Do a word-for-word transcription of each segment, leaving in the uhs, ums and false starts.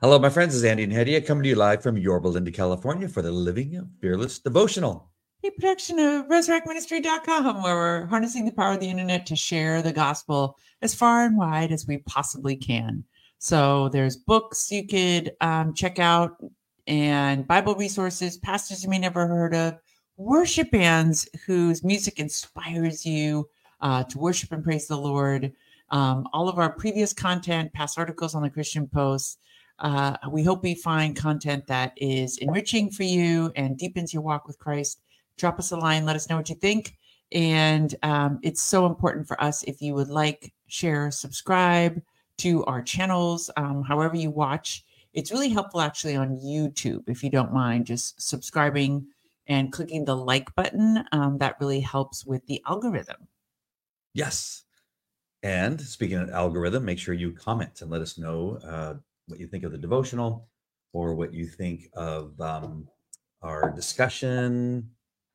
Hello, my friends. This is Andy and Hedia coming to you live from Yorba Linda, California for the Living Fearless Devotional. A production of resurrect ministry dot com, where we're harnessing the power of the internet to share the gospel as far and wide as we possibly can. So there's books you could um, check out and Bible resources, pastors you may never heard of, worship bands whose music inspires you uh, to worship and praise the Lord. Um, all of our previous content, past articles on the Christian Post. Uh, we hope we find content that is enriching for you and deepens your walk with Christ. Drop us a line. Let us know what you think. And um, it's so important for us if you would like, share, subscribe to our channels, um, however you watch. It's really helpful actually on YouTube, if you don't mind, just subscribing and clicking the like button. Um, that really helps with the algorithm. Yes. And speaking of algorithm, make sure you comment and let us know uh, what you think of the devotional or what you think of um, our discussion.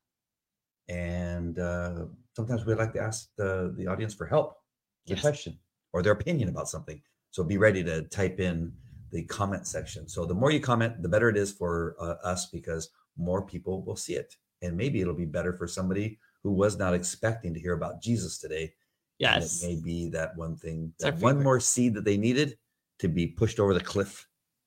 And uh, sometimes we like to ask the, the audience for help, the yes. question, or their opinion about something. So be ready to type in the comment section. So the more you comment, the better it is for uh, us, because more people will see it. And maybe it'll be better for somebody who was not expecting to hear about Jesus today. Yes. And it may be that one thing, that one more seed that they needed to be pushed over the cliff.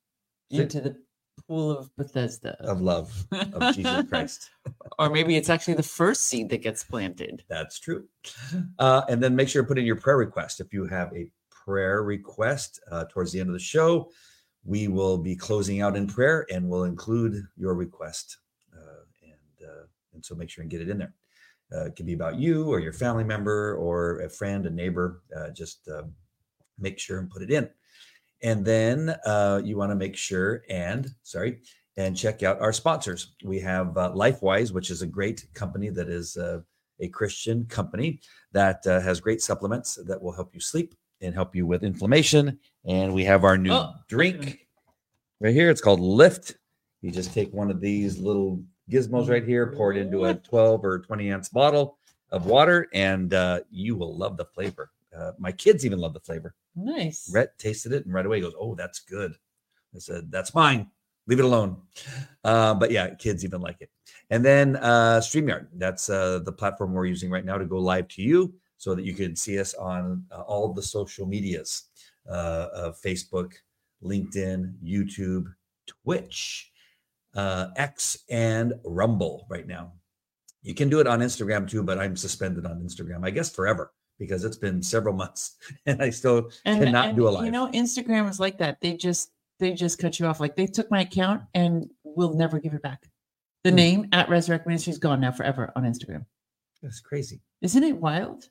Into the pool of Bethesda. Of love of Jesus Christ. Or maybe it's actually the first seed that gets planted. That's true. Uh, and then make sure to put in your prayer request. If you have a prayer request uh, towards the end of the show, we will be closing out in prayer and we'll include your request. Uh, and, uh, and so make sure and get it in there. Uh, it could be about you or your family member or a friend, a neighbor. Uh, just uh, make sure and put it in. And then uh, you want to make sure and, sorry, and check out our sponsors. We have uh, LifeWise, which is a great company that is uh, a Christian company that uh, has great supplements that will help you sleep and help you with inflammation. And we have our new oh. drink right here. It's called Lift. You just take one of these little gizmos right here, pour it into a twelve or twenty ounce bottle of water, and uh, you will love the flavor. Uh, my kids even love the flavor. Nice. Rhett tasted it and right away goes, "Oh, that's good." I said, "That's mine. Leave it alone." Uh, but yeah, kids even like it. And then uh, StreamYard. That's uh, the platform we're using right now to go live to you so that you can see us on uh, all the social medias, uh, of Facebook, LinkedIn, YouTube, Twitch, uh, X, and Rumble right now. You can do it on Instagram too, but I'm suspended on Instagram, I guess forever, because it's been several months and I still and, cannot and, do a live. You know, Instagram is like that. They just they just cut you off. Like they took my account and will never give it back. The hmm. name at Resurrect Ministry is gone now forever on Instagram. That's crazy. Isn't it wild?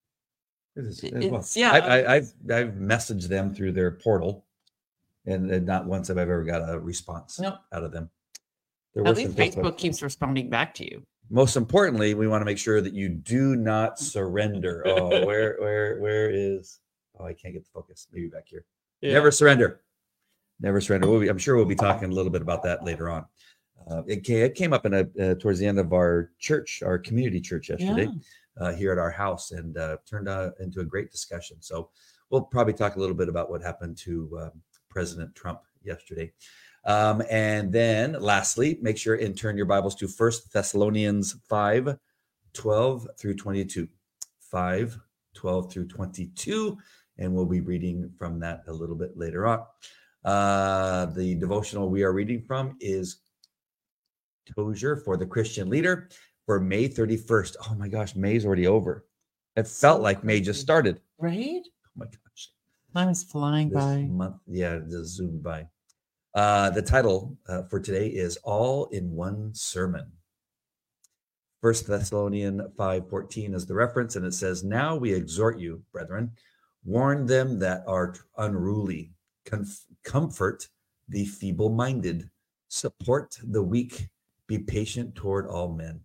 It is, it well, yeah, I, I, I've I've messaged them through their portal, and, and not once have I ever got a response nope. out of them. They're At least Facebook, Facebook keeps responding back to you. Most importantly, we want to make sure that you do not surrender. Oh, where where where is? Oh, I can't get the focus. Maybe back here. Yeah. Never surrender. Never surrender. We'll be, I'm sure we'll be talking a little bit about that later on. Uh, it, came, it came up in a uh, towards the end of our church, our community church yesterday. Yeah. Uh, here at our house, and uh, turned uh, into a great discussion. So we'll probably talk a little bit about what happened to uh, President Trump yesterday. Um, and then lastly, make sure and turn your Bibles to First Thessalonians five, twelve through twenty-two. five, twelve through twenty-two. And we'll be reading from that a little bit later on. Uh, the devotional we are reading from is Tozer for the Christian Leader. For May thirty-first. Oh my gosh, May's already over. It felt so like May just started. Right? Oh my gosh. Time is flying this by. Month, yeah, just zoomed by. Uh, the title uh, for today is All in One Sermon. First Thessalonians five fourteen is the reference, and it says, "Now we exhort you, brethren, warn them that are unruly, Conf- comfort the feeble-minded, support the weak, be patient toward all men."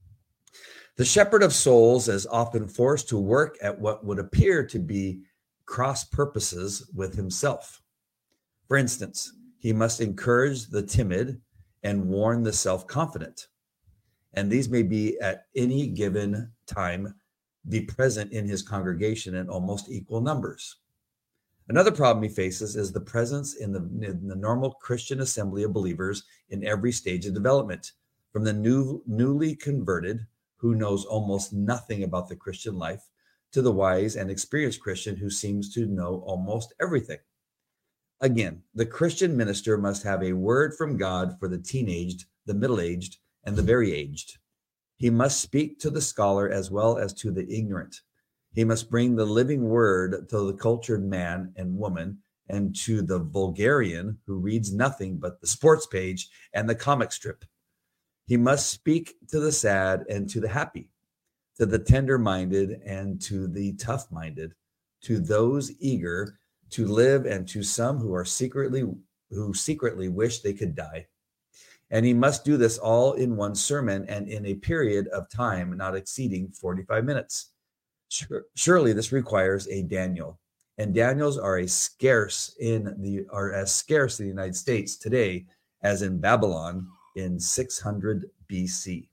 The shepherd of souls is often forced to work at what would appear to be cross purposes with himself. For instance, he must encourage the timid and warn the self-confident. And these may be at any given time be present in his congregation in almost equal numbers. Another problem he faces is the presence in the, in the normal Christian assembly of believers in every stage of development, from the new, newly converted, who knows almost nothing about the Christian life, to the wise and experienced Christian who seems to know almost everything. Again, the Christian minister must have a word from God for the teenaged, the middle-aged, and the very aged. He must speak to the scholar as well as to the ignorant. He must bring the living word to the cultured man and woman and to the vulgarian who reads nothing but the sports page and the comic strip. He must speak to the sad and to the happy, to the tender-minded and to the tough-minded, to those eager to live and to some who are secretly who secretly wish they could die. And he must do this all in one sermon and in a period of time not exceeding forty-five minutes. Surely this requires a Daniel, and Daniels are a scarce in the are as scarce in the United States today as in Babylon in six hundred B C.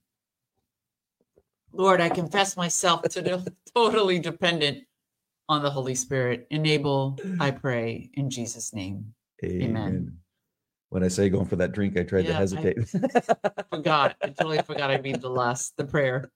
Lord, I confess myself to the totally dependent on the Holy Spirit. Enable, I pray, in Jesus' name. Amen. Amen. When I say going for that drink, I tried Yeah, to hesitate. I forgot. I totally forgot I read the last, the prayer.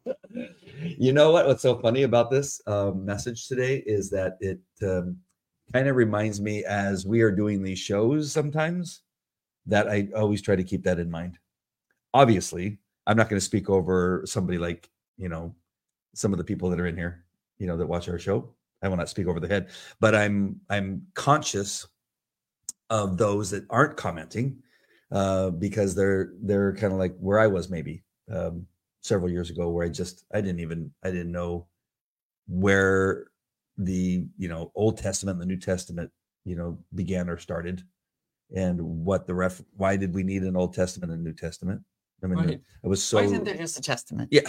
You know what? What's so funny about this um, message today is that it um, kind of reminds me, as we are doing these shows sometimes, that I always try to keep that in mind. Obviously, I'm not going to speak over somebody like, you know, some of the people that are in here, you know, that watch our show. I will not speak over the head, but I'm I'm conscious of those that aren't commenting uh, because they're they're kind of like where I was maybe um, several years ago, where I just I didn't even I didn't know where the you know Old Testament and the New Testament you know began or started, and what the ref why did we need an Old Testament and New Testament? I mean, Right. it was so. Why isn't there just a testament? Yeah.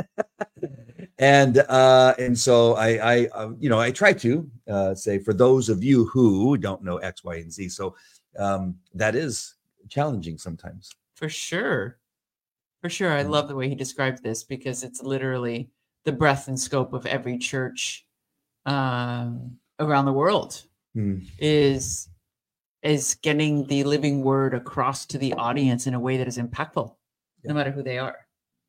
and uh and so I I uh, you know I try to uh say, for those of you who don't know X, Y, and Z, so um that is challenging sometimes. For sure. For sure. I Mm. love the way he described this, because it's literally the breadth and scope of every church um, around the world Mm. is is getting the living word across to the audience in a way that is impactful, Yeah. no matter who they are.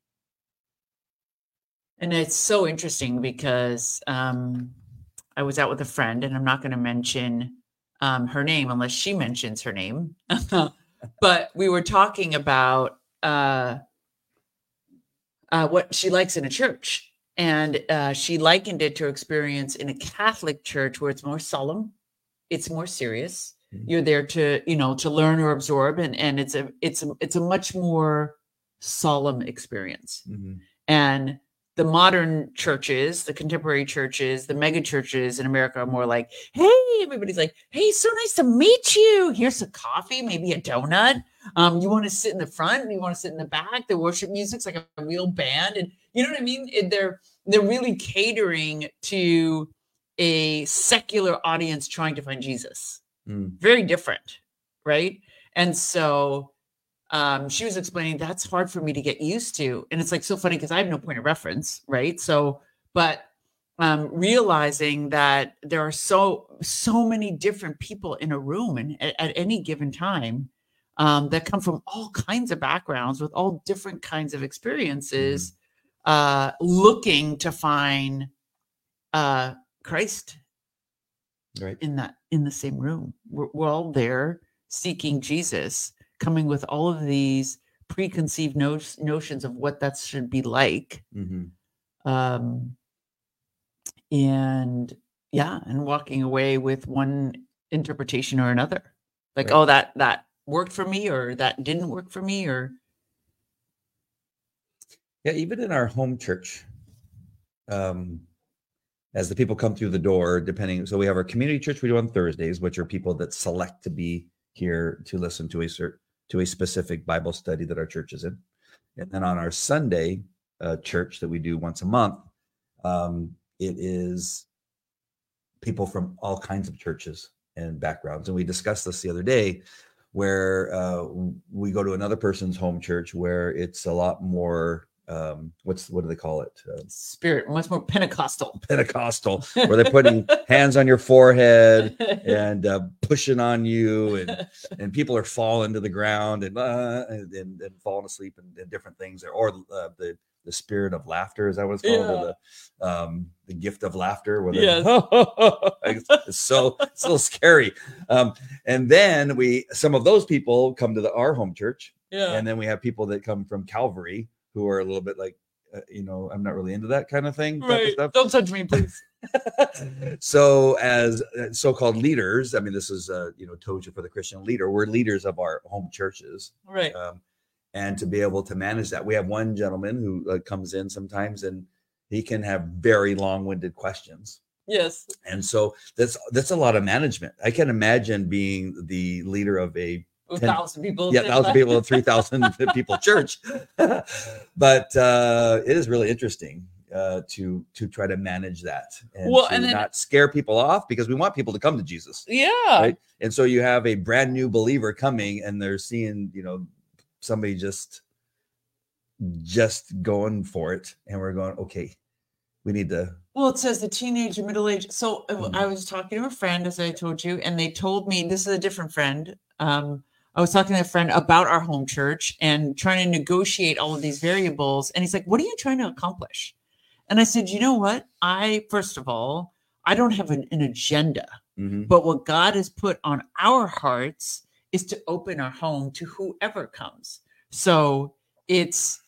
And it's so interesting because um, I was out with a friend, and I'm not going to mention um, her name unless she mentions her name. But we were talking about uh, uh, what she likes in a church. And uh, she likened it to her experience in a Catholic church, where it's more solemn, it's more serious. Mhm. You're there to, you know, to learn or absorb, and and it's a it's a it's a much more solemn experience. Mhm. And the modern churches, the contemporary churches, the mega churches in America are more like, hey, everybody's like, hey, so nice to meet you. Here's some coffee, maybe a donut. Um, you want to sit in the front, you want to sit in the back. The worship music's like a real band, and you know what I mean. It, they're they're really catering to a secular audience trying to find Jesus. Mm. Very different, right? And so um, she was explaining that's hard for me to get used to. And it's like so funny because I have no point of reference, right? So, but um, realizing that there are so, so many different people in a room and at, at any given time um, that come from all kinds of backgrounds with all different kinds of experiences, mm-hmm. uh, looking to find uh, Christ right in that, in the same room. We're, we're all there seeking Jesus, coming with all of these preconceived no- notions of what that should be like. Mm-hmm. Um, and yeah, and walking away with one interpretation or another. Like, right. oh, that, that worked for me, or that didn't work for me, or. Yeah, even in our home church, um, as the people come through the door, depending, so we have our community church we do on Thursdays, which are people that select to be here to listen to a cert, to a specific Bible study that our church is in. And then on our Sunday uh, church that we do once a month, um, it is people from all kinds of churches and backgrounds. And we discussed this the other day, where uh, we go to another person's home church where it's a lot more um, what's what do they call it? Uh, Spirit, much more Pentecostal. Pentecostal, where they're putting hands on your forehead and uh, pushing on you, and and people are falling to the ground and uh, and, and, and falling asleep and, and different things, or, or uh, the the spirit of laughter, is that what it's called? Yeah. Or the um, the gift of laughter. Where Yes. it's, it's so it's a little scary. Um, and then we some of those people come to the our home church, Yeah. and then we have people that come from Calvary who are a little bit like, uh, you know, I'm not really into that kind of thing. type of Right. stuff. Don't touch me, please. So as uh, so-called leaders, I mean, this is, uh, you know, Toja for the Christian leader. We're leaders of our home churches. Right. Um, and to be able to manage that, we have one gentleman who uh, comes in sometimes and he can have very long-winded questions. Yes. And so that's, that's a lot of management. I can imagine being the leader of a A ten thousand people. yeah, thousand people, three thousand people church. But uh, it is really interesting uh, to to try to manage that and Well, to and then- not scare people off, because we want people to come to Jesus, Yeah. right? And so you have a brand new believer coming, and they're seeing, you know, somebody just just going for it, and we're going, okay, we need to. Well, it says the teenage and middle age. So uh, Mhm. I was talking to a friend, as I told you, and they told me this is a different friend. Um, I was talking to a friend about our home church and trying to negotiate all of these variables. And he's like, what are you trying to accomplish? And I said, you know what? I, first of all, I don't have an, an agenda, Mhm. but what God has put on our hearts is to open our home to whoever comes. So it's,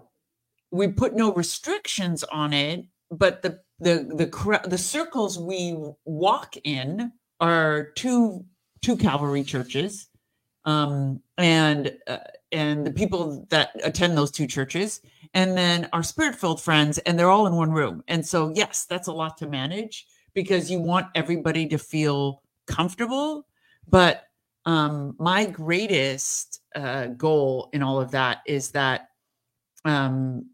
we put no restrictions on it, but the the the cra- the circles we walk in are two two Calvary churches, um, and uh, and the people that attend those two churches, and then our spirit-filled friends, and they're all in one room. And so, yes, that's a lot to manage because you want everybody to feel comfortable. But um, my greatest uh, goal in all of that is that um,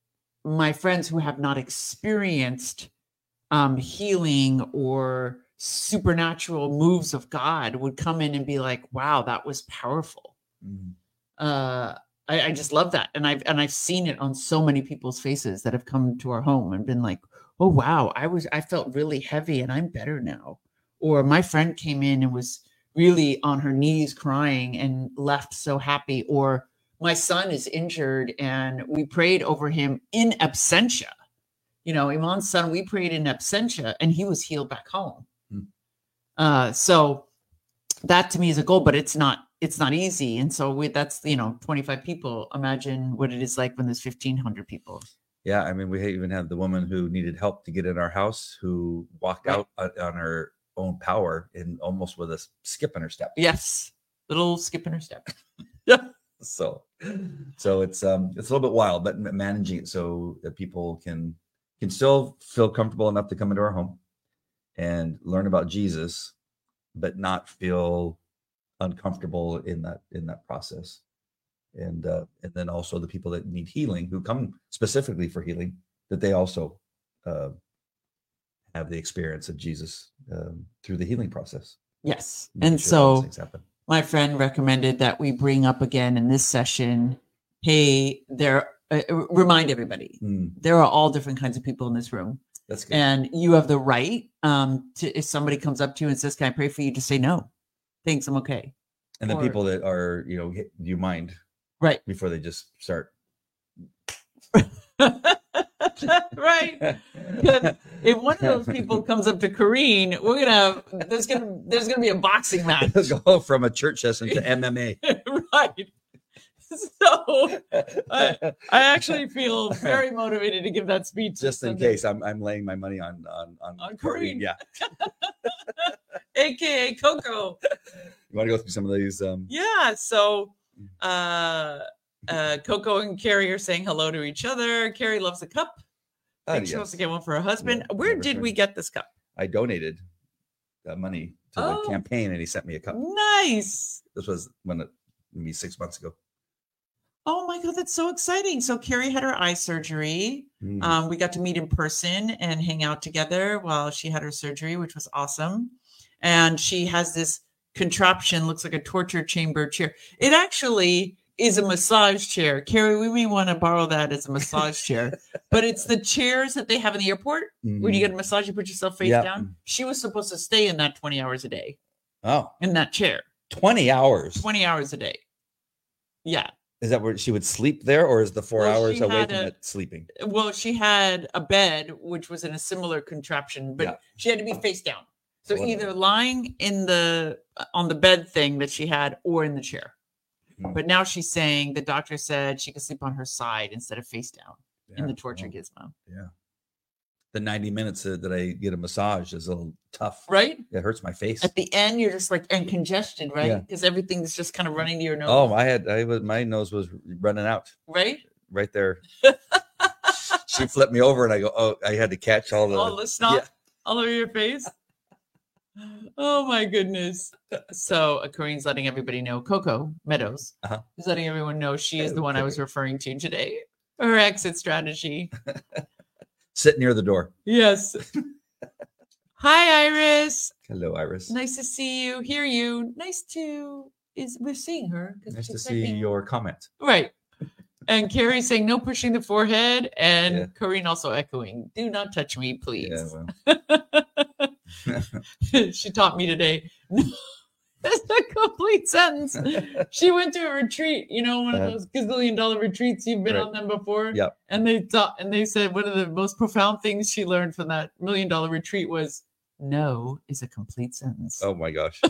my friends who have not experienced um, healing or supernatural moves of God would come in and be like, wow, that was powerful. Mhm. Uh, I, I just love that. And I've, and I've seen it on so many people's faces that have come to our home and been like, oh, wow, I was, I felt really heavy and I'm better now. Or my friend came in and was really on her knees crying and left so happy. Or my son is injured and we prayed over him in absentia. You know, Iman's son, we prayed in absentia and he was healed back home. Hmm. Uh, so that to me is a goal, but it's not, it's not easy. And so we, that's, you know, twenty-five people. Imagine what it is like when there's fifteen hundred people. Yeah, I mean, we even had the woman who needed help to get in our house, who walked Right. out on on her own power and almost with a skip in her step. Yes. Little skip in her step. So, so it's um it's a little bit wild, but ma- managing it so that people can can still feel comfortable enough to come into our home and learn about Jesus, but not feel uncomfortable in that in that process. And uh, and then also the people that need healing, who come specifically for healing, that they also uh, have the experience of Jesus um, through the healing process. Yes. Making And sure all those so things happen. my friend recommended that we bring up again in this session, hey, there, uh, remind everybody, Mm, there are all different kinds of people in this room. that's good. And you have the right um, to, if somebody comes up to you and says, can I pray for you? To say, no, thanks, I'm okay. And the or- people that are, you know, hit- do you mind Right. before they just start? Right. If one of those people comes up to Kareen, we're gonna there's gonna there's gonna be a boxing match. Go from a church session to M M A. Right. So I, I actually feel very motivated to give that speech. Just in Sunday, case, I'm I'm laying my money on on on, On Courtney. Kareem. Yeah, A K A Coco. you want to go through some of these? Um, Yeah. So uh uh Coco and Carrie are saying hello to each other. Carrie loves a cup. I think uh, she wants to yes. get one for her husband. Yeah, Where never did we sure. get this cup? I donated that money to Oh. the campaign, and he sent me a cup. Nice. This was when it maybe six months ago. Oh my God, that's so exciting. So Carrie had her eye surgery. Mm. Um, we got to meet in person and hang out together while she had her surgery, which was awesome. And she has this contraption, looks like a torture chamber chair. It actually is a massage chair. Carrie, we may want to borrow that as a massage chair, but it's the chairs that they have in the airport mm-hmm. where you get a massage, you put yourself face yep. down. She was supposed to stay in that twenty hours a day. Oh, in that chair. twenty hours. twenty hours a day. Yeah. Is that where she would sleep there, or is the four well, hours away from a, it sleeping? Well, she had a bed, which was in a similar contraption, but yeah. she had to be face down. So what either lying in the on the bed thing that she had or in the chair. But now she's saying the doctor said she could sleep on her side instead of face down yeah. in the torture oh, gizmo. Yeah. The ninety minutes that I get a massage is a little tough. Right? It hurts my face. At the end, you're just like, and congested, right? Because yeah. everything's just kind of running to your nose. Oh, I had, I was, my nose was running out. Right? Right there. She flipped me over and I go, oh, I had to catch all the. All the snot yeah. all over your face. Oh my goodness. So uh, Corinne's letting everybody know, Coco Meadows uh-huh. is letting everyone know she is the one I was referring to today. Her exit strategy. Sit near the door. Yes. Hi, Iris. Hello, Iris. Nice to see you, hear you. Nice to, is we're seeing her. Nice to see typing. Your comment. Right. And Carrie saying, no pushing the forehead. And yeah. Corinne also echoing, do not touch me, please. Yeah, well. She taught me today. That's a complete sentence. She went to a retreat, you know, one of those gazillion dollar retreats. You've been right. on them before. Yep. And they taught, and they said one of the most profound things she learned from that million dollar retreat was no is a complete sentence. Oh my gosh.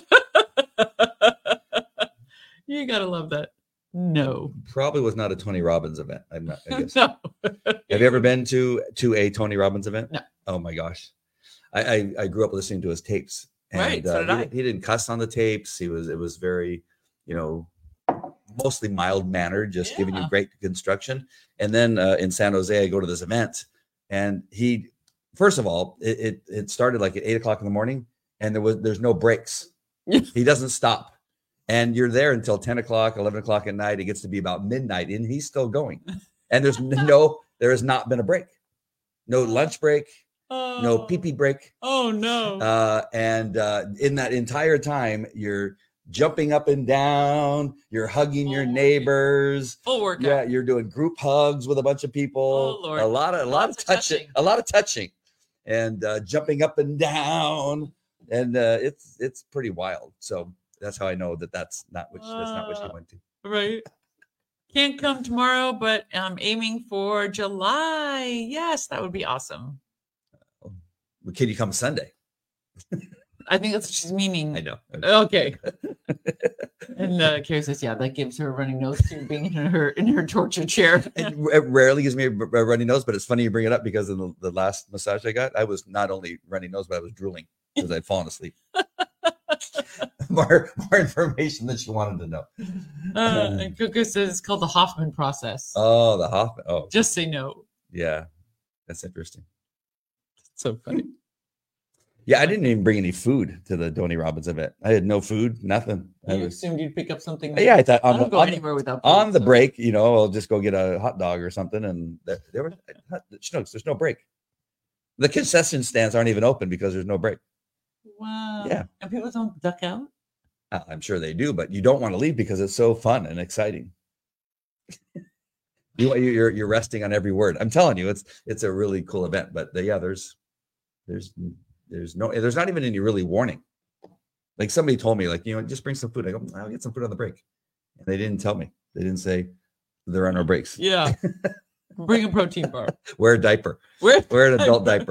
You gotta love that. No. Probably was not a Tony Robbins event. I'm not, I guess. No. Have you ever been to to a Tony Robbins event? No. Oh my gosh. I, I, I grew up listening to his tapes. And, right. So did uh, I. He, he didn't cuss on the tapes. He was, it was very, you know, mostly mild mannered, just yeah. giving you great construction. And then uh, in San Jose, I go to this event and he, first of all, it, it, it started like at eight o'clock in the morning and there was, there's no breaks. He doesn't stop. And you're there until ten o'clock, eleven o'clock at night. It gets to be about midnight and he's still going. And there's no, there has not been a break. No lunch break. Oh. No pee-pee break. Oh no. Uh, and uh, in that entire time, you're jumping up and down, you're hugging Full your neighbors. Full workout. Yeah, you're doing group hugs with a bunch of people. Oh, Lord. A lot of a lot of touching, touching, a lot of touching, and uh, jumping up and down. And uh, it's it's pretty wild. So that's how I know that that's not which uh, that's not what she went to. Right. Can't come tomorrow, but I'm aiming for July. Yes, that would be awesome. Can you come Sunday? I think that's what she's meaning. I know. Okay. And uh, Carrie says, yeah, that gives her a running nose too, being in her in her torture chair. It rarely gives me a runny nose, but it's funny you bring it up because in the, the last massage I got, I was not only runny nose, but I was drooling because I'd fallen asleep. more, more information than she wanted to know. Uh, and Coco says it's called the Hoffman process. Oh, the Hoffman. Oh, just say no. Yeah, that's interesting. So funny. Yeah, I didn't even bring any food to the Tony Robbins event. I had no food, nothing. You I was, assumed you'd pick up something. Yeah, I thought on, I don't the, go on, anywhere without food, on the so. break, you know, I'll just go get a hot dog or something. And there, there were Schnucks, there's no break. The concession stands aren't even open because there's no break. Wow. Yeah. And people don't duck out? Uh, I'm sure they do, but you don't want to leave because it's so fun and exciting. you, you're you're resting on every word. I'm telling you, it's it's a really cool event. But the, yeah, there's there's there's no there's not even any really warning. Like somebody told me, like, you know, just bring some food. I go, I'll get some food on the break. And they didn't tell me. They didn't say there are no breaks. Yeah. Bring a protein bar. Wear a diaper. Wear, Wear an adult diaper.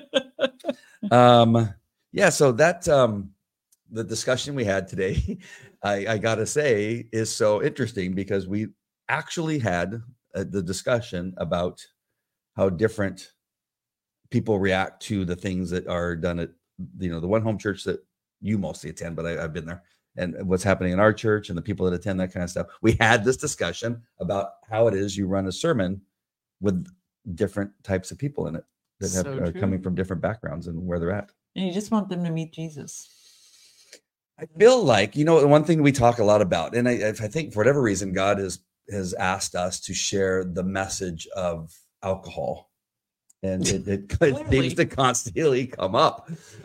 um, yeah, so that um the discussion we had today, I, I gotta say, is so interesting because we actually had uh, the discussion about how different people react to the things that are done at, you know, the one home church that you mostly attend, but I, I've been there, and what's happening in our church and the people that attend, that kind of stuff. We had this discussion about how it is you run a sermon with different types of people in it that have, So are true. coming from different backgrounds and where they're at. And you just want them to meet Jesus. I feel like, you know, the one thing we talk a lot about, and I, I think for whatever reason, God has has asked us to share the message of alcohol, and it, it, it seems to constantly come up.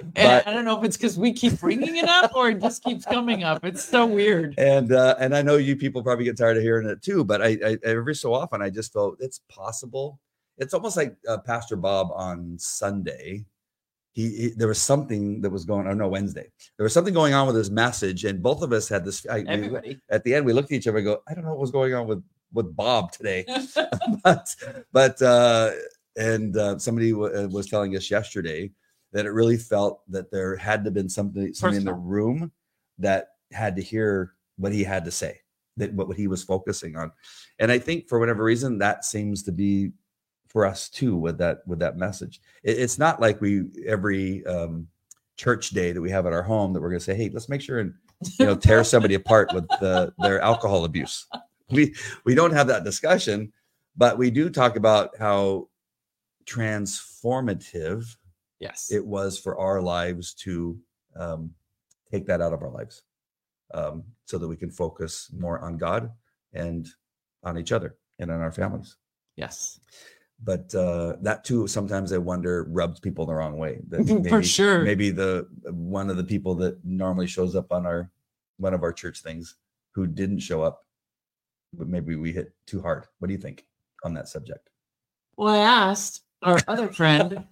And I don't know if it's because we keep bringing it up or it just keeps coming up. It's so weird. And uh, and I know you people probably get tired of hearing it too, but I, I every so often I just felt it's possible. It's almost like uh, Pastor Bob on Sunday. He, he there was something that was going on. No, Wednesday. There was something going on with his message, and both of us had this. I, Everybody we, at the end, we looked at each other and go, "I don't know what was going on with with Bob today," but but uh, and uh, somebody w- was telling us yesterday that it really felt that there had to have been something, something in the room that had to hear what he had to say, that what, what he was focusing on. And I think for whatever reason, that seems to be for us too, with that, with that message. It, it's not like we, every um, church day that we have at our home that we're going to say, hey, let's make sure and, you know, tear somebody apart with the, their alcohol abuse. We, we don't have that discussion, but we do talk about how transformative yes, it was for our lives to um, take that out of our lives, um, so that we can focus more on God and on each other and on our families. Yes. But uh, that too, sometimes I wonder, rubs people the wrong way. That maybe, for sure. Maybe the one of the people that normally shows up on our one of our church things who didn't show up, but maybe we hit too hard. What do you think on that subject? Well, I asked our other friend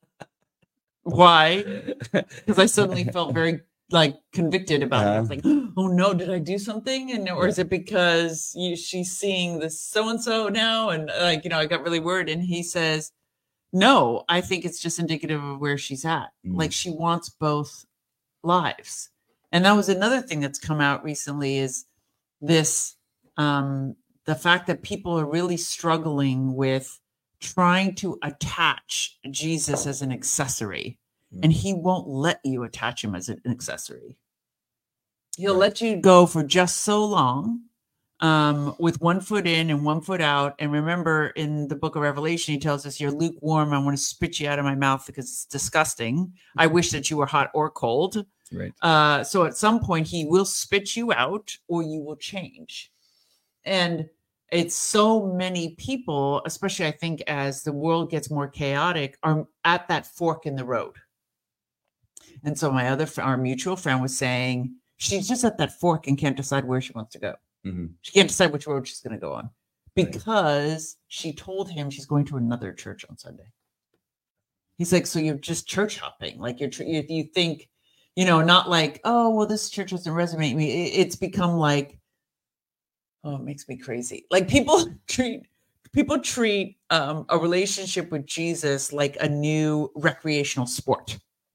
why, because I suddenly felt very like convicted about uh-huh. it. I was like, oh no, did I do something? And or yeah. is it because you she's seeing this so-and-so now? And like, you know, I got really worried. And he says, no, I think it's just indicative of where she's at. Mm. Like she wants both lives. And that was another thing that's come out recently is this, um, the fact that people are really struggling with trying to attach Jesus as an accessory, mm. and he won't let you attach him as an accessory. He'll right. let you go for just so long, um, with one foot in and one foot out. And remember, in the book of Revelation, he tells us, you're lukewarm. I want to spit you out of my mouth because it's disgusting. I wish that you were hot or cold. Right. Uh, so at some point, he will spit you out or you will change. And it's so many people, especially I think as the world gets more chaotic, are at that fork in the road. And so my other, our mutual friend was saying, she's just at that fork and can't decide where she wants to go. Mm-hmm. She can't decide which road she's going to go on because right. she told him she's going to another church on Sunday. He's like, so you're just church hopping. Like you're, if you think, you know, not like, oh, well, this church doesn't resonate with me. It's become like, oh, it makes me crazy. Like people treat people treat um, a relationship with Jesus like a new recreational sport.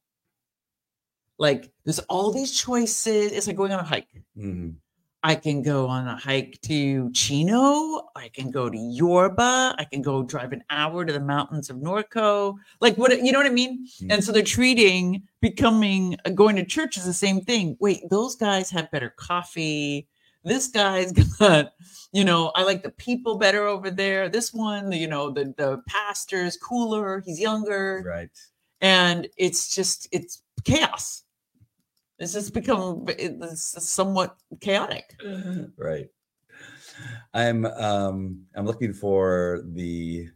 Like there's all these choices. It's like going on a hike. Mm-hmm. I can go on a hike to Chino. I can go to Yorba. I can go drive an hour to the mountains of Norco. Like what, you know what I mean? Mm-hmm. And so they're treating becoming going to church is the same thing. Wait, those guys have better coffee. This guy's got, you know, I like the people better over there. This one, you know, the, the pastor's cooler. He's younger. Right. And it's just, it's chaos. It's just become it's somewhat chaotic. Right. I'm, um, I'm looking for the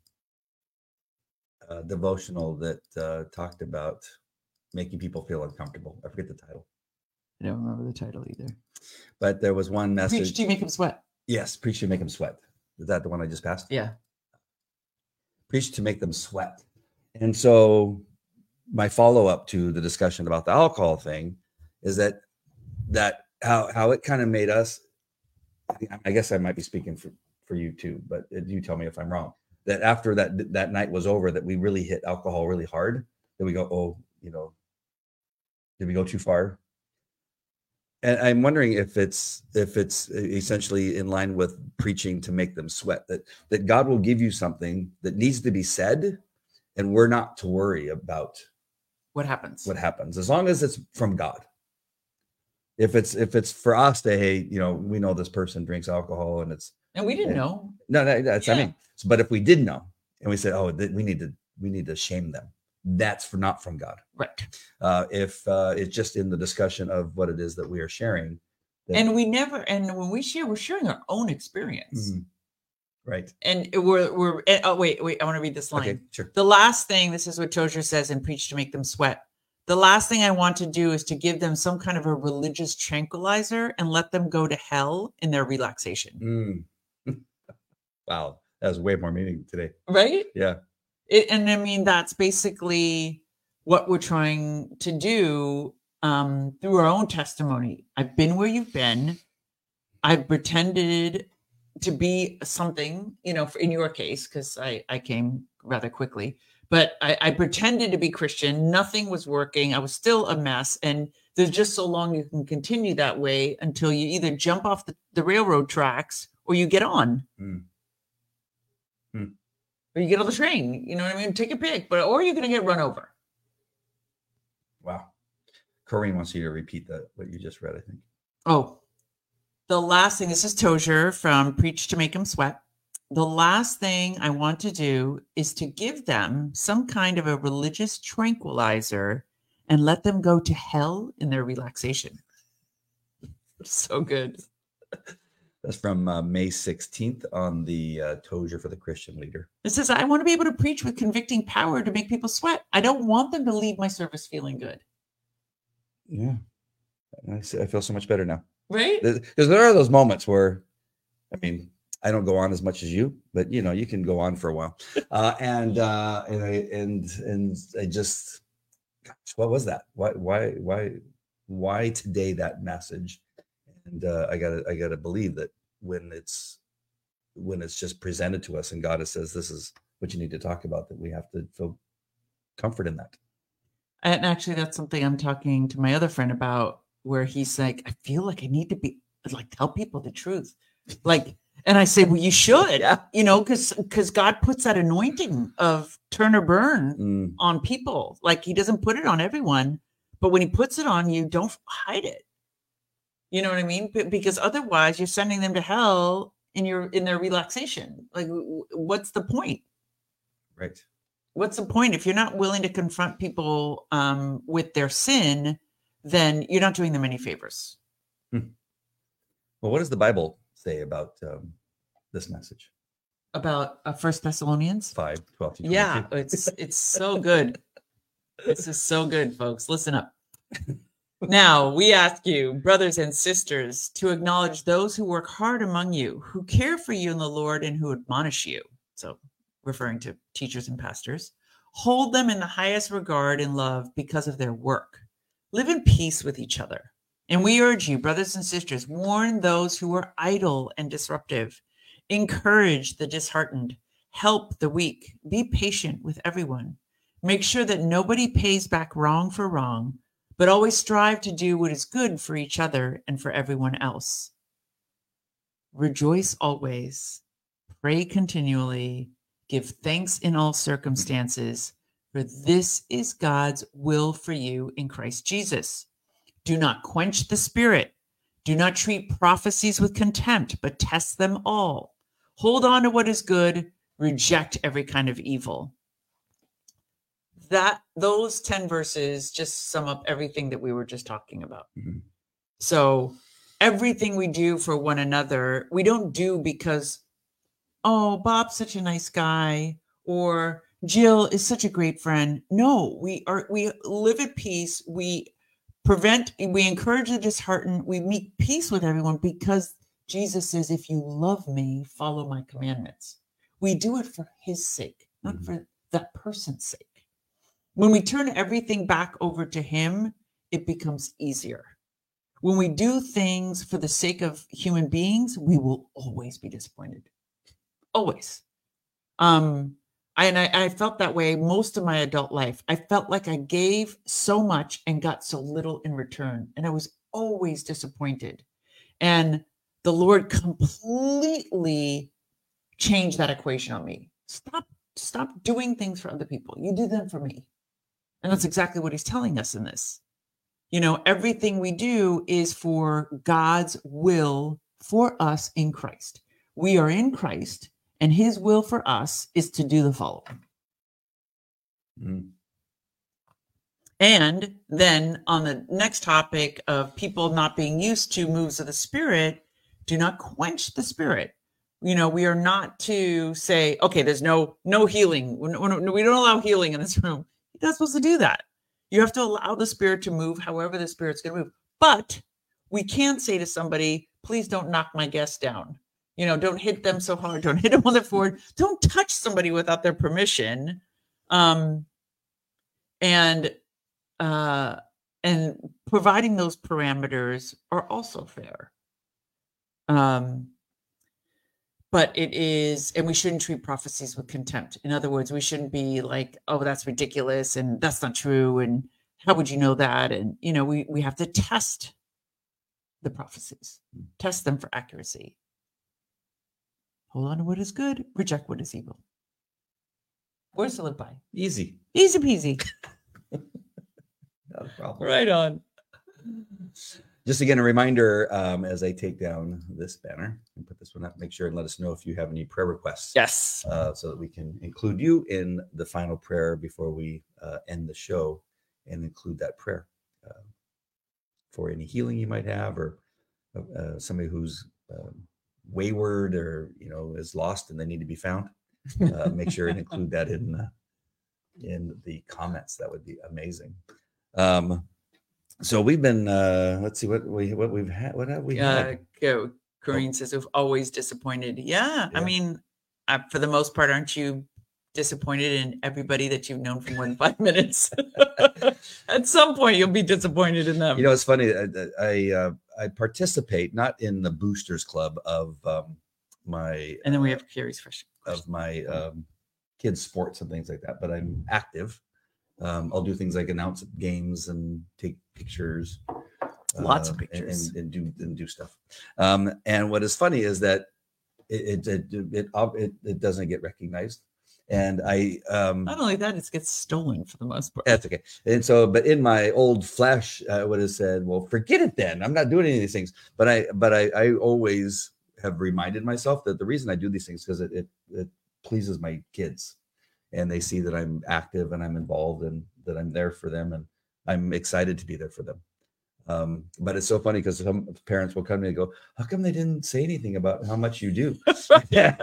uh, devotional that uh, talked about making people feel uncomfortable. I forget the title. I don't remember the title either. But there was one message. Preach to make him sweat. Yes, preach to make him sweat. Is that the one I just passed? Yeah. Preach to make them sweat. And so my follow-up to the discussion about the alcohol thing is that that how how it kind of made us, I guess I might be speaking for, for you too, but you tell me if I'm wrong, that after that that night was over, that we really hit alcohol really hard, that we go, oh, you know, did we go too far? And I'm wondering if it's if it's essentially in line with preaching to make them sweat, that that God will give you something that needs to be said, and we're not to worry about what happens. What happens, as long as it's from God. If it's if it's for us to, hey, you know, we know this person drinks alcohol, and it's and we didn't and, know. No, no, that's yeah. I mean, but if we did know, and we said, oh, we need to we need to shame them, that's for not from God. Right. Uh, if uh, it's just in the discussion of what it is that we are sharing. That, and we never, and when we share, we're sharing our own experience. Mm-hmm. Right. And we're, we're, and, oh, wait, wait, I want to read this line. Okay, sure. The last thing, this is what Tozer says in Preach to Make Them Sweat. The last thing I want to do is to give them some kind of a religious tranquilizer and let them go to hell in their relaxation. Mm. Wow. That was way more meaning today. Right? Yeah. It, and I mean, that's basically what we're trying to do um, through our own testimony. I've been where you've been. I've pretended to be something, you know, in your case, because I, I came rather quickly, but I, I pretended to be Christian. Nothing was working. I was still a mess. And there's just so long you can continue that way until you either jump off the, the railroad tracks or you get on. Mm. Mm. Or you get on the train, you know what I mean? Take a pick, but or you're going to get run over. Wow. Corrine wants you to repeat that, what you just read, I think. Oh, the last thing, this is Tozer from Preach to Make Them Sweat. The last thing I want to do is to give them some kind of a religious tranquilizer and let them go to hell in their relaxation. So good. That's from uh, May sixteenth on the uh, Tozer for the Christian Leader. It says, I want to be able to preach with convicting power to make people sweat. I don't want them to leave my service feeling good. Yeah. I, see, I feel so much better now. Right? Because there are those moments where, I mean, I don't go on as much as you, but you know, you can go on for a while. Uh, and, uh, and I, and, and I just, gosh, what was that? Why, why, why, why today that message? And uh, I gotta, I gotta believe that when it's, when it's just presented to us and God says, this is what you need to talk about, that we have to feel comfort in that. And actually, that's something I'm talking to my other friend about, where he's like, I feel like I need to be like, tell people the truth. Like, and I say, well, you should, Yeah. you know, because because God puts that anointing of turn or burn Mm. on people. Like, he doesn't put it on everyone, but when he puts it on you, don't hide it. You know what I mean? B- because otherwise you're sending them to hell in your, in their relaxation. Like, w- what's the point? Right. What's the point? If you're not willing to confront people um, with their sin, then you're not doing them any favors. Hmm. Well, what does the Bible say about um, this message? About uh, First Thessalonians five, twelve to twenty-two. Yeah, it's it's so good. This is so good, folks. Listen up. Now, we ask you, brothers and sisters, to acknowledge those who work hard among you, who care for you in the Lord, and who admonish you. So, referring to teachers and pastors. Hold them in the highest regard and love because of their work. Live in peace with each other. And we urge you, brothers and sisters, warn those who are idle and disruptive. Encourage the disheartened. Help the weak. Be patient with everyone. Make sure that nobody pays back wrong for wrong, but always strive to do what is good for each other and for everyone else. Rejoice always. Pray continually. Give thanks in all circumstances, for this is God's will for you in Christ Jesus. Do not quench the spirit. Do not treat prophecies with contempt, but test them all. Hold on to what is good. Reject every kind of evil. That those ten verses just sum up everything that we were just talking about. Mm-hmm. So everything we do for one another, we don't do because, oh, Bob's such a nice guy, or Jill is such a great friend. No, we are, we live at peace. We prevent, we encourage the disheartened. We make peace with everyone because Jesus says, if you love me, follow my commandments. We do it for his sake, not mm-hmm. for that person's sake. When we turn everything back over to him, it becomes easier. When we do things for the sake of human beings, we will always be disappointed. Always. Um, I, and I, I felt that way most of my adult life. I felt like I gave so much and got so little in return. And I was always disappointed. And the Lord completely changed that equation on me. Stop, stop doing things for other people. You do them for me. And that's exactly what he's telling us in this. You know, everything we do is for God's will for us in Christ. We are in Christ, and his will for us is to do the following. Mm. And then on the next topic of people not being used to moves of the Spirit, do not quench the Spirit. You know, we are not to say, okay, there's no no healing. We don't allow healing in this room. You're not supposed to do that. You have to allow the Spirit to move however the Spirit's going to move. But we can't say to somebody, please don't knock my guest down. You know, don't hit them so hard. Don't hit them on their forehead. Don't touch somebody without their permission. Um, and uh, and providing those parameters are also fair. Um, but it is, and we shouldn't treat prophecies with contempt. In other words, we shouldn't be like, oh, that's ridiculous and that's not true. And how would you know that? And, you know, we, we have to test the prophecies, test them for accuracy. Hold on to what is good, reject what is evil. Words to live by. Easy. Easy peasy. Not a problem. Right on. Just again, a reminder, um, as I take down this banner and put this one up, make sure and let us know if you have any prayer requests. Yes. Uh, so that we can include you in the final prayer before we uh, end the show, and include that prayer uh, for any healing you might have, or uh, somebody who's um, wayward or, you know, is lost and they need to be found. Uh, make sure and include that in uh, in the comments. That would be amazing. Um, So we've been, uh, let's see what we, what we've had. What have we had? Uh, Corinne says, we've always disappointed. Yeah. Yeah. I mean, uh, for the most part, aren't you disappointed in everybody that you've known for more than five minutes? At some point, you'll be disappointed in them. You know, it's funny. I, I, uh, I participate not in the boosters club of um, my, and then we have Carrie's question. of my um, kids' sports and things like that, but I'm active. Um, I'll do things like announce games and take pictures, Lots uh, of pictures, and, and do and do stuff. Um, and what is funny is that it it it it, it, it doesn't get recognized, and I um, not only that, it gets stolen for the most part. That's okay. And so, but in my old flesh, I would have said, "Well, forget it then. I'm not doing any of these things." But I but I I always have reminded myself that the reason I do these things because it, it it pleases my kids. And they see that I'm active and I'm involved and that I'm there for them, and I'm excited to be there for them. Um, but it's so funny because some parents will come to me and go, "How come they didn't say anything about how much you do?" And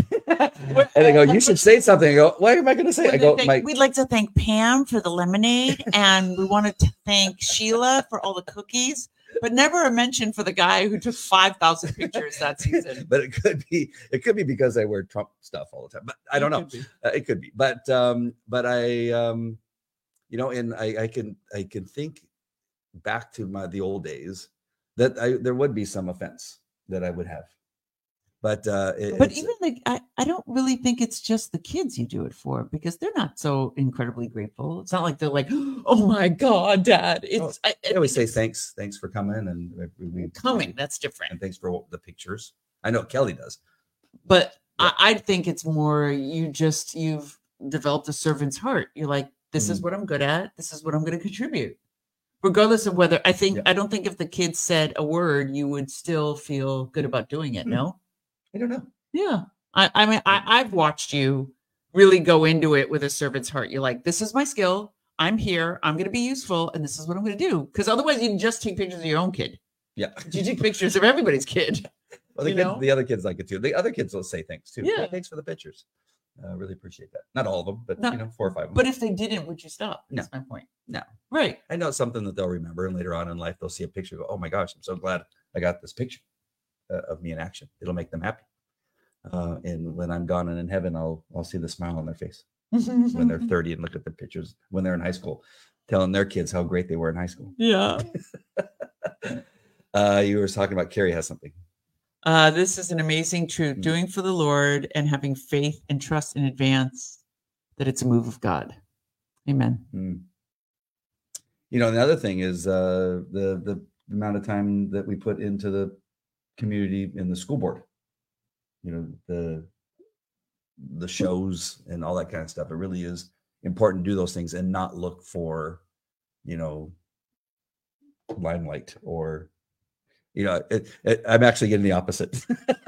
they go, "You should say something." I go, "What am I going to say?" I go, think, My- "We'd like to thank Pam for the lemonade, and we wanted to thank Sheila for all the cookies." But never a mention for the guy who took five thousand pictures that season. But it could be, it could be because I wear Trump stuff all the time. But I don't know. Uh, it could be. But um, but I, um, you know, and I, I can I can think back to my the old days that I there would be some offense that I would have. But uh, it, but even the I, I don't really think it's just the kids you do it for, because they're not so incredibly grateful. It's not like they're like, "Oh my God, Dad!" It's oh, I, I always say thanks, thanks for coming, and we, we coming. That's different. And thanks for the pictures. I know Kelly does, but yeah. I, I think it's more you just you've developed a servant's heart. You're like, this mm-hmm. is what I'm good at. This is what I'm going to contribute, regardless of whether I think. Yeah. I don't think if the kids said a word, you would still feel good about doing it. Mm-hmm. No. I don't know. Yeah. I, I mean, I, I've watched you really go into it with a servant's heart. You're like, this is my skill. I'm here. I'm going to be useful. And this is what I'm going to do. Because otherwise you can just take pictures of your own kid. Yeah. You take pictures of everybody's kid. Well, the, kids, the other kids like it too. The other kids will say thanks too. Yeah. Hey, thanks for the pictures. I uh, really appreciate that. Not all of them, but, Not, you know, four or five of them. But if they didn't, would you stop? No. That's my point. No. Right. I know it's something that they'll remember. And later on in life, they'll see a picture and go, oh my gosh, I'm so glad I got this picture uh, of me in action. It'll make them happy. Uh, and when I'm gone and in heaven, I'll I'll see the smile on their face when they're thirty and look at the pictures when they're in high school, telling their kids how great they were in high school. Yeah. uh, you were talking about Carrie has something. Uh, this is an amazing truth. Mm-hmm. Doing for the Lord and having faith and trust in advance that it's a move of God. Amen. Mm. You know, the other thing is uh, the the amount of time that we put into the community in the school board. You know, the the shows and all that kind of stuff. It really is important to do those things and not look for, you know, limelight or, you know, it, it, I'm actually getting the opposite.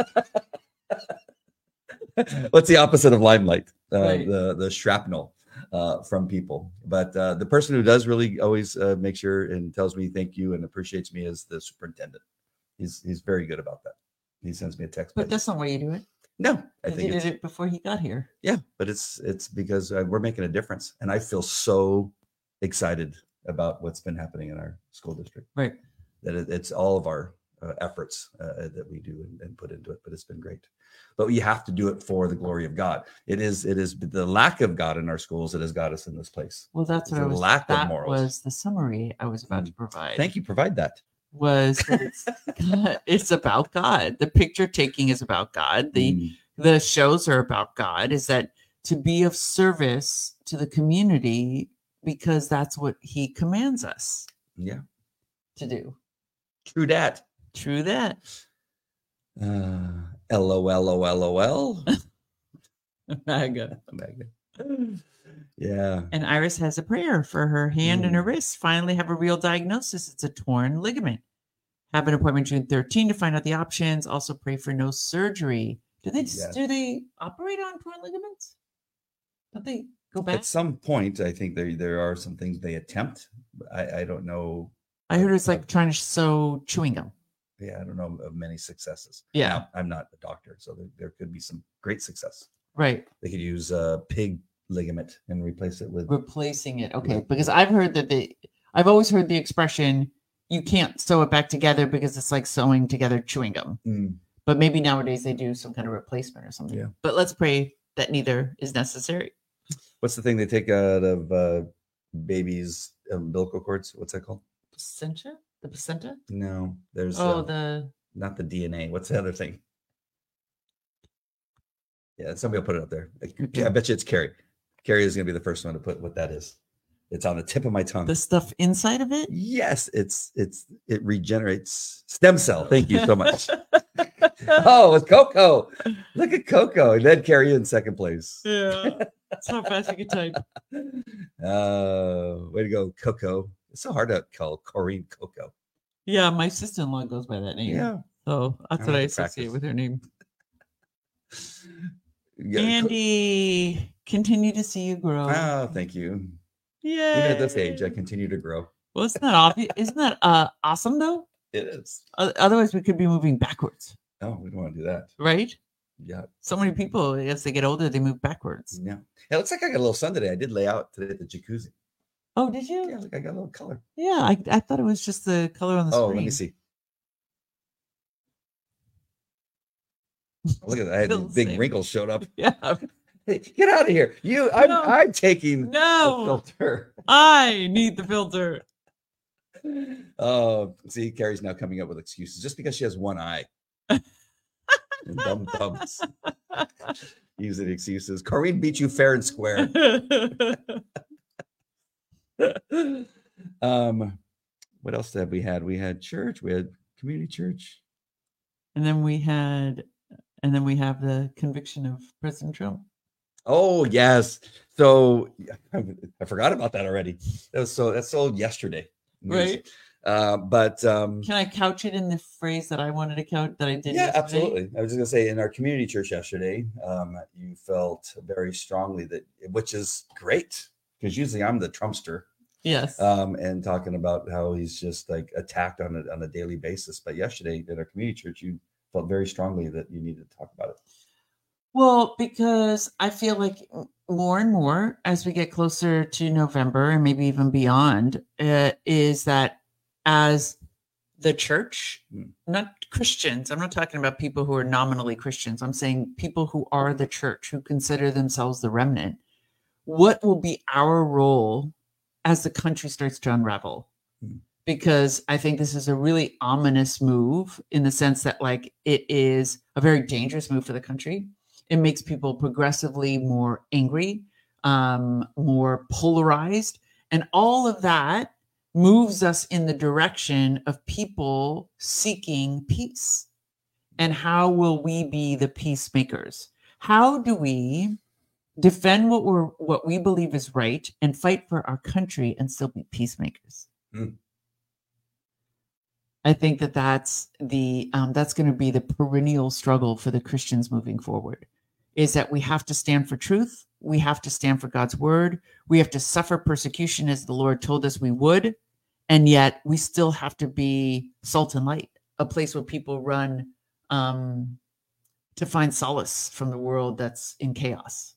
What's the opposite of limelight? Uh, right. The the shrapnel uh, from people. But uh, the person who does really always uh, make sure and tells me thank you and appreciates me is the superintendent. He's he's very good about that. He sends me a text. But message. That's not why you do it. No, I think he did it before he got here. Yeah, but it's it's because uh, we're making a difference, and I feel so excited about what's been happening in our school district. Right. That it, it's all of our uh, efforts uh, that we do and, and put into it, but it's been great. But you have to do it for the glory of God. It is it is the lack of God in our schools that has got us in this place. Well, that's It's what I the was. lack of That morals. was the summary I was about Mm. to provide. Thank you. Provide that. Was that it's, it's about God. The picture taking is about God. The Mm. the shows are about God. Is that to be of service to the community because that's what He commands us Yeah. to do. True dat. True that. Uh, L O L O L O L. Mega. Yeah. And Iris has a prayer for her hand and her Mm. wrist. Finally have a real diagnosis. It's a torn ligament. Have an appointment June thirteenth to find out the options. Also pray for no surgery. Do they Yes. do they operate on torn ligaments? Don't they go back? At some point, I think there there are some things they attempt. I, I don't know. I heard it's like trying to sew chewing gum. Yeah, I don't know of many successes. Yeah. Now, I'm not a doctor, so there, there could be some great success. Right. They could use a pig ligament and replace it with. Replacing it. Okay. With- Because I've heard that the I've always heard the expression you can't sew it back together because it's like sewing together chewing gum. Mm, But maybe nowadays they do some kind of replacement or something. Yeah. But let's pray that neither is necessary. what's the thing they take out of uh, babies' umbilical cords? What's that called? Placenta? The placenta? No, there's Oh, uh, the not the D N A. What's the other thing? Yeah, somebody will put it up there. Okay. I bet you it's Carrie. Carrie is going to be the first one to put what that is. It's on the tip of my tongue. the stuff inside of it. Yes, it's it's it regenerates stem cell. Thank you so much. Oh, it's Coco. Look at Coco. And then Carrie in second place. Yeah. That's how fast you can type. Uh, way to go, Coco. It's so hard to call Corrine Coco. Yeah, my sister-in-law goes by that name. Yeah. So that's I what I have to associate practice. with her name. Yeah, Andy, continue to see you grow. Co- oh, thank you. Yeah. Even at this age, I continue to grow. Well, isn't that obvious? Isn't that uh, awesome though? It is. O- Otherwise, we could be moving backwards, Oh, we don't want to do that. right? Yeah. So many people, as they get older, they move backwards. Yeah. It looks like I got a little sun today. I did lay out today at the jacuzzi. Oh, did you? Yeah, look, I got a little color. Yeah, I, I thought it was just the color on the Oh, screen. let me see. Look at that. I had Still these the big same. wrinkles showed up. Yeah. Hey, get out of here. You I'm No. I'm taking the No, filter. I need the filter. Oh, see, Carrie's now coming up with excuses just because she has one eye. And dumb thumbs. Using excuses. Corrine beat you fair and square. um, what else have we had? We had church. We had community church. And then we had, and then we have the conviction of President Trump. Oh yes. So I, I forgot about that already. That was so that's so yesterday. news. Right. Uh, but um, Can I couch it in the phrase that I wanted to couch that I did? yeah, yesterday? absolutely. I was just gonna say in our community church yesterday, um, you felt very strongly that, which is great because usually I'm the Trumpster. Yes. Um, and talking about how he's just like attacked on a on a daily basis. But yesterday at our community church, you felt very strongly that you needed to talk about it. Well, because I feel like more and more as we get closer to November and maybe even beyond, uh, is that as the church, Hmm. not Christians, I'm not talking about people who are nominally Christians. I'm saying people who are the church, who consider themselves the remnant. What will be our role as the country starts to unravel? Hmm. Because I think this is a really ominous move in the sense that, like, it is a very dangerous move for the country. It makes people progressively more angry, um, more polarized, and all of that moves us in the direction of people seeking peace. And how will we be the peacemakers? How do we defend what we're what we believe is right and fight for our country and still be peacemakers? Hmm. I think that that's the um, that's going to be the perennial struggle for the Christians moving forward. Is that we have to stand for truth, we have to stand for God's word, we have to suffer persecution as the Lord told us we would, and yet we still have to be salt and light, a place where people run um, to find solace from the world that's in chaos.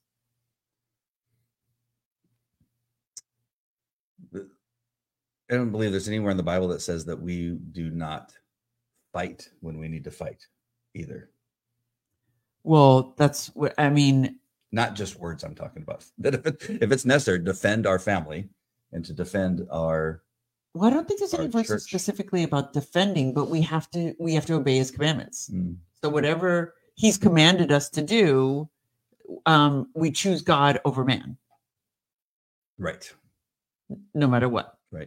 I don't believe there's anywhere in the Bible that says that we do not fight when we need to fight either. Well, that's what I mean. Not just words I'm talking about. That if, it, if it's necessary to defend our family and to defend our Well, I don't think there's our any verses church. specifically about defending, but we have to we have to obey his commandments. Mm. So whatever he's commanded us to do, um, we choose God over man, Right. no matter what. Right.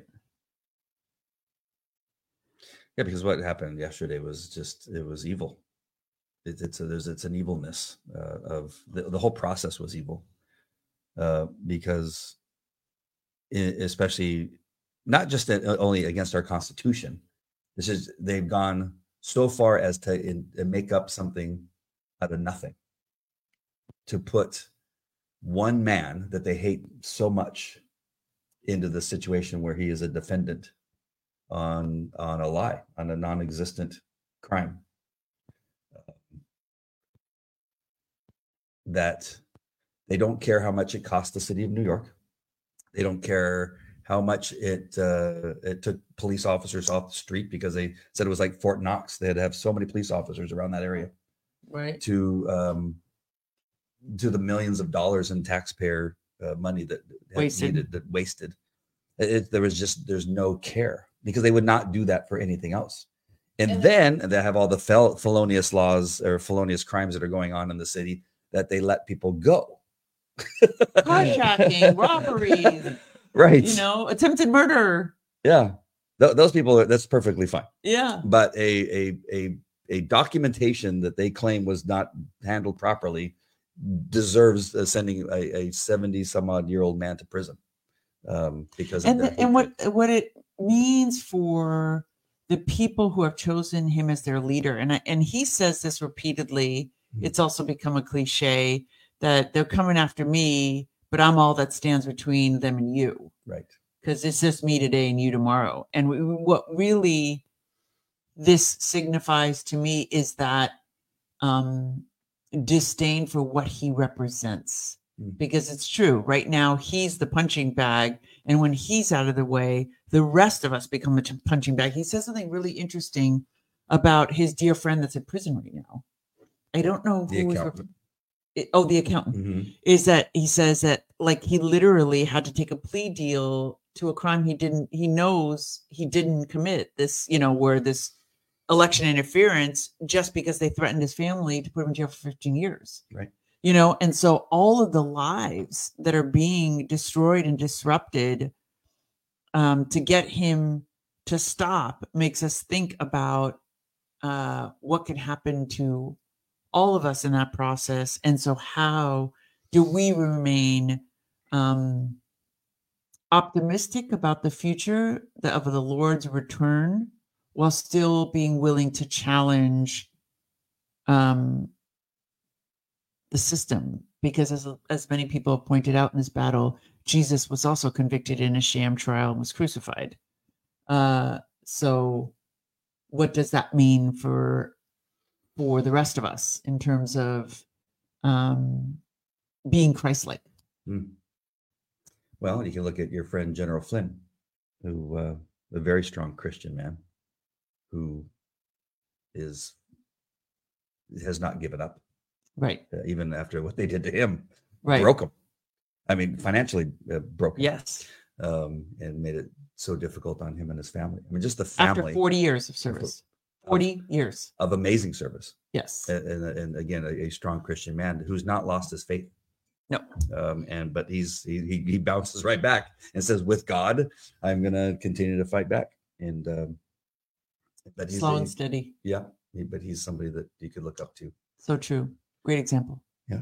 Yeah, because what happened yesterday was just it was evil. It, it's a, there's it's an evilness uh, of the, the whole process was evil, uh, because it, especially not just that, uh, only against our Constitution. This is they've gone so far as to in, uh, make up something out of nothing, to put one man that they hate so much into the situation where he is a defendant on on a lie, on a non-existent crime. Um, that they don't care how much it cost the city of New York. They don't care how much it uh, it took police officers off the street, because they said it was like Fort Knox. They had to have so many police officers around that area, Right. to um, to the millions of dollars in taxpayer uh, money that Wasted. needed, that wasted. It, it, there was just there's no care, because they would not do that for anything else. And, And then they have all the fel- felonious laws or felonious crimes that are going on in the city that they let people go. Carjacking, robberies, Right. you know, attempted murder. Yeah. Th- those people, are, that's perfectly fine. Yeah. But a, a, a, a documentation that they claim was not handled properly deserves uh, sending a, a seventy some odd year old man to prison. Um, because And of the, their and what hatred. what it means for the people who have chosen him as their leader, and I, and he says this repeatedly. Mhm. It's also become a cliche that they're coming after me, but I'm all that stands between them and you, Right. because it's just me today and you tomorrow. And we, what really this signifies to me is that um, disdain for what he represents. Mm. Because it's true. Right now, he's the punching bag. And when he's out of the way, the rest of us become a t- punching bag. He says something really interesting about his dear friend that's in prison right now. I don't know The who is. accountant. Re- oh, the accountant. Mhm. Is that he says that like he literally had to take a plea deal to a crime he didn't, he knows he didn't commit, this, you know, where this election interference, just because they threatened his family to put him in jail for fifteen years. Right. You know, and so all of the lives that are being destroyed and disrupted um, to get him to stop makes us think about uh, what can happen to all of us in that process. And so how do we remain um, optimistic about the future of the Lord's return while still being willing to challenge um, the system? Because as, as many people have pointed out in this battle, Jesus was also convicted in a sham trial and was crucified. Uh, so what does that mean for for the rest of us in terms of um, being Christ-like? Mm. Well, you can look at your friend General Flynn, who uh, a very strong Christian man, who is has not given up, Right. uh, even after what they did to him. Right. Broke him. I mean, financially uh, broke him. Yes. Um, and made it so difficult on him and his family. I mean, just the family. After forty years of service. forty years. Of amazing service. Yes. And, and, and again, a, a strong Christian man who's not lost his faith. No. Um, and but he's he, he he bounces right back and says, "With God, I'm going to continue to fight back." And um, but he's Slow a, and steady. yeah. He, but he's somebody that you could look up to. So true. Great example. Yeah.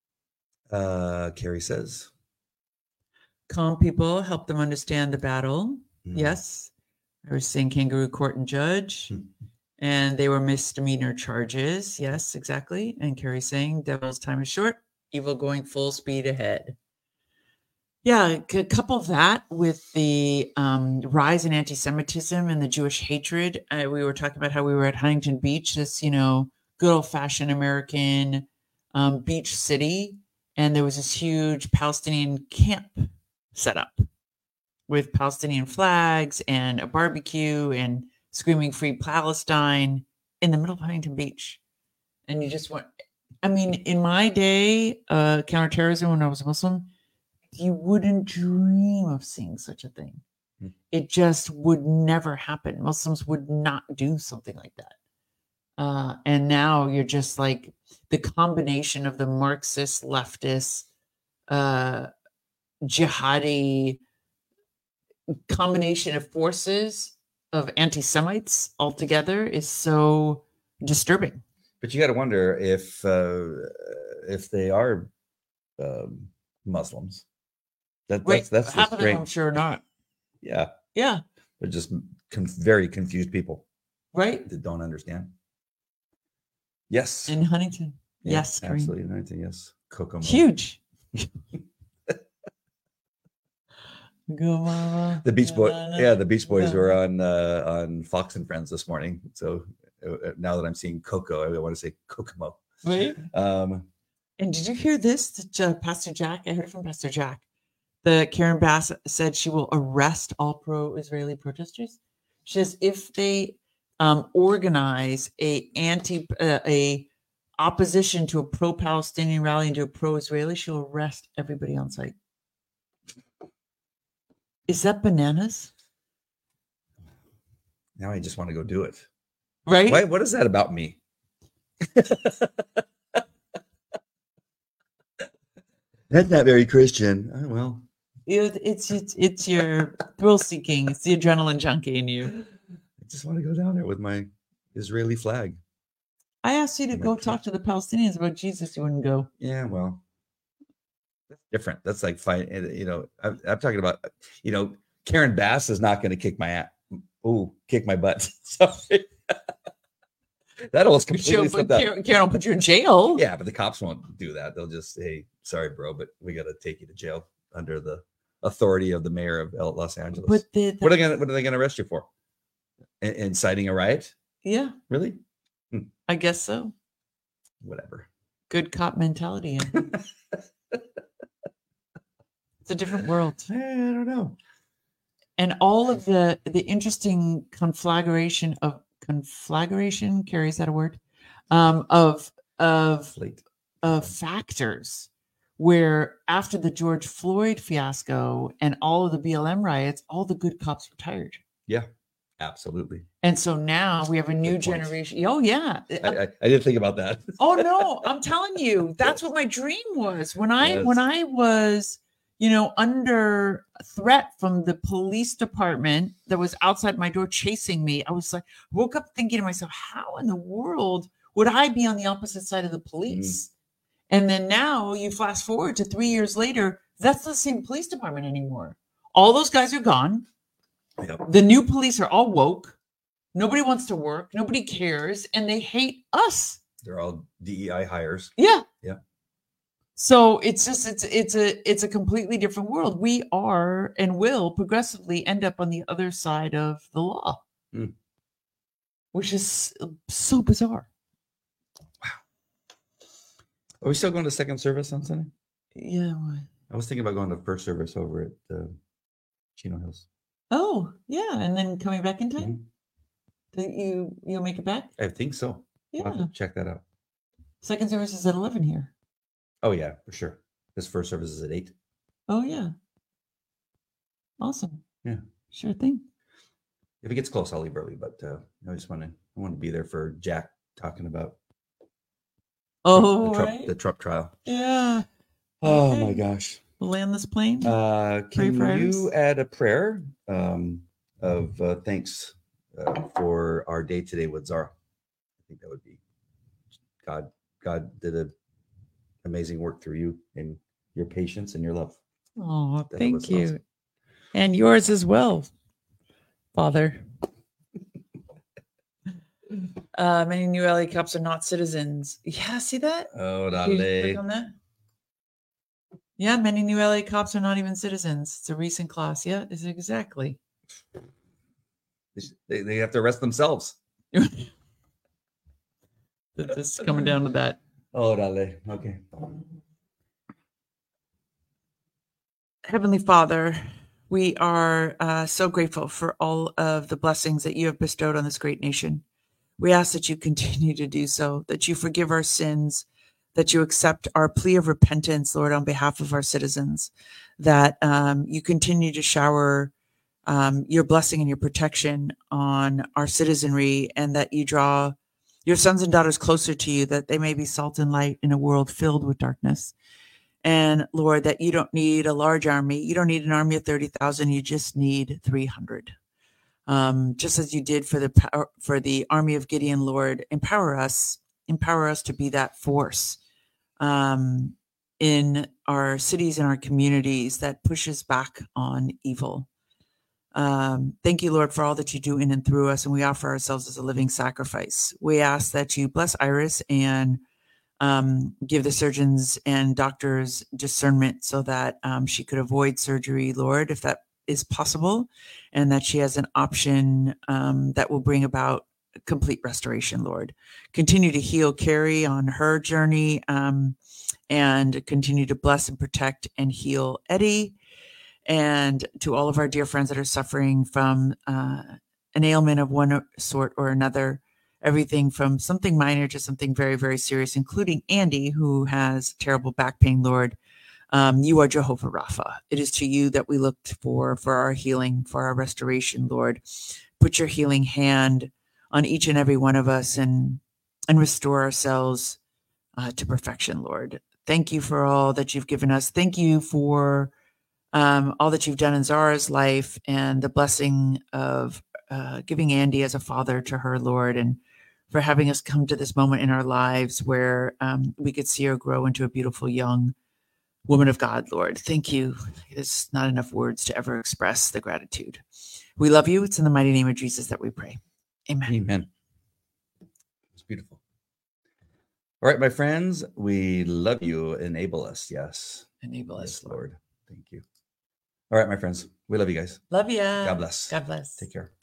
Uh, Carrie says, calm people, help them understand the battle. Mm. Yes. I was saying kangaroo court and judge. Mm. And they were misdemeanor charges. Yes, exactly. And Carrie saying devil's time is short, evil going full speed ahead. Yeah, c- couple that with the um, rise in anti-Semitism and the Jewish hatred. Uh, we were talking about how we were at Huntington Beach, this, you know, good old-fashioned American um, beach city. And there was this huge Palestinian camp set up with Palestinian flags and a barbecue and screaming free Palestine in the middle of Huntington Beach. And you just want, I mean, in my day, uh, counterterrorism when I was Muslim, you wouldn't dream of seeing such a thing. Hmm. It just would never happen. Muslims would not do something like that. Uh, and now you're just like the combination of the Marxist, leftist, uh, jihadi combination of forces of anti-Semites altogether is so disturbing. But you got to wonder if uh, if they are um, Muslims. That, Wait, that's that's half the of them, I'm strange. sure not. Yeah, Yeah, they're just con- very confused people, right? that don't understand. Yes, In Huntington, yeah, yes, Kareem. absolutely, Huntington, yes, Kokomo, Huge. Go, mama. The Beach Boys, Na, na, na. yeah, the Beach Boys Yeah. were on uh, on Fox and Friends this morning. So uh, now that I'm seeing Coco, I want to say Kokomo. Right. Um, And did you hear this? That, uh, Pastor Jack, I heard it from Pastor Jack. The Karen Bass said she will arrest all pro-Israeli protesters. She says if they um, organize a anti uh, a opposition to a pro-Palestinian rally and to a pro-Israeli, she'll arrest everybody on site. Is that bananas? now I just want to go do it. Right? Why, what is that about me? That's not very Christian. Oh, well, It- It's, it's it's your thrill seeking. It's the adrenaline junkie in you. I just want to go down there with my Israeli flag. I asked you to Oh my go God. talk to the Palestinians about Jesus. You wouldn't go. Yeah, well, that's different. That's like fight. You know, I'm, I'm talking about. You know, Karen Bass is not going to kick my ass. Ooh, kick my butt. Sorry. That almost completely She'll put, slipped out. Karen, Karen will put you in jail. Yeah, but the cops won't do that. They'll just say, "Sorry, bro, but we got to take you to jail under the authority of the mayor of El- Los Angeles." But the, what are they going? What are they going to arrest you for? In- inciting a riot? yeah, Really? I guess so. Whatever. Good cop mentality. In. It's a different world. I don't know. And all of the the interesting conflagration of conflagration carries that a word um, of of Late. of factors where after the George Floyd fiasco and all of the B L M riots, all the good cops retired. Yeah, absolutely. And so now we have a new Good point. generation. Oh yeah. I, I, I didn't think about that. Oh no, I'm telling you, that's what my dream was. When I Yes. when I was, you know, under threat from the police department that was outside my door chasing me, I was like, woke up thinking to myself, how in the world would I be on the opposite side of the police? Mm. And then now you fast forward to three years later, that's not the same police department anymore. All those guys are gone. Yep. The new police are all woke. Nobody wants to work. Nobody cares. And they hate us. They're all D E I hires. Yeah. Yeah. So it's just it's it's a it's a completely different world. We are and will progressively end up on the other side of the law, Mm. which is so bizarre. Are we still going to second service on Sunday? Yeah. why- I was thinking about going to first service over at uh, Chino Hills. Oh, yeah, and then coming back in time. Mhm. That you you'll make it back. I think so. Yeah. I'll have to check that out. Second service is at eleven here. Oh yeah, for sure. This first service is at eight. Oh yeah. Awesome. Yeah. Sure thing. If it gets close, I'll leave early. But uh, I just want to I want to be there for Jack talking about Oh the, Trump, right. the Trump trial. Yeah. Oh Okay. my gosh. We'll land this plane. Uh, Pray can for you others. add a prayer um, of uh, thanks uh, for our day today with Zara? I think that would be God. God did an amazing work through you and your patience and your love. Oh, That thank was you. awesome. And yours as well, Father. uh, many new L A cops are not citizens. Yeah, see that? Oh, Can you click dale. on that? Yeah, many new L A cops are not even citizens. It's a recent class. Yeah, is exactly. They, they have to arrest themselves. This is coming down to that. Oh, dale. Okay. Heavenly Father, We are uh, so grateful for all of the blessings that you have bestowed on this great nation. We ask that you continue to do so, that you forgive our sins, that you accept our plea of repentance, Lord, on behalf of our citizens, that um, you continue to shower um, your blessing and your protection on our citizenry, and that you draw your sons and daughters closer to you, that they may be salt and light in a world filled with darkness. And Lord, that you don't need a large army. You don't need an army of thirty thousand. You just need three hundred. Um, just as you did for the power, for the army of Gideon, Lord, empower us, empower us to be that force um, in our cities and our communities that pushes back on evil. Um, thank you, Lord, for all that you do in and through us, and we offer ourselves as a living sacrifice. We ask that you bless Iris and um, give the surgeons and doctors discernment so that um, she could avoid surgery, Lord, if that is possible, and that she has an option um, that will bring about complete restoration, Lord. Continue to heal Carrie on her journey, um, and continue to bless and protect and heal Eddie, and to all of our dear friends that are suffering from uh, an ailment of one sort or another, everything from something minor to something very, very serious, including Andy, who has terrible back pain, Lord. Um, you are Jehovah Rapha. It is to you that we look for, for our healing, for our restoration, Lord. Put your healing hand on each and every one of us and, and restore ourselves uh, to perfection, Lord. Thank you for all that you've given us. Thank you for um, all that you've done in Zara's life and the blessing of uh, giving Andy as a father to her, Lord, and for having us come to this moment in our lives where um, we could see her grow into a beautiful young woman of God, Lord. Thank you. There's not enough words to ever express the gratitude. We love you. It's in the mighty name of Jesus that we pray. Amen. Amen. It's beautiful. All right, my friends, we love you. Enable us. Yes. Enable us, yes, Lord. Thank you. All right, my friends, we love you guys. Love you. God bless. God bless. Take care.